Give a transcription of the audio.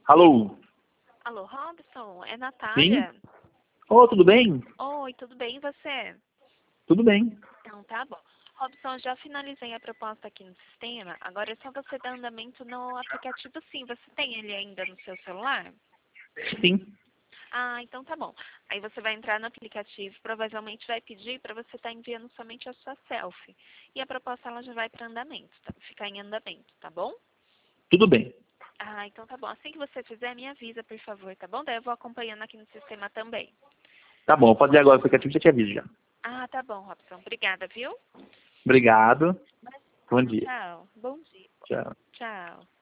Alô? Alô, Robson? É Sim? Natália? Ô, tudo bem? Oi, tudo bem e você? Tudo bem. Então, tá bom. Robson, eu já finalizei a proposta aqui no sistema. Agora é só você dar andamento no aplicativo sim. Você tem ele ainda no seu celular? Sim. Ah, então tá bom. Aí você vai entrar no aplicativo, provavelmente vai pedir para você estar enviando somente a sua selfie. E a proposta ela já vai para andamento, tá? Ficar em andamento, tá bom? Tudo bem. Ah, então tá bom. Assim que você fizer, me avisa, por favor, tá bom? Daí eu vou acompanhando aqui no sistema também. Tá bom, vou fazer agora o aplicativo e já te aviso já. Ah, tá bom, Robson. Obrigada, viu? Obrigado. Bom dia. Tchau. Bom dia. Tchau. Tchau.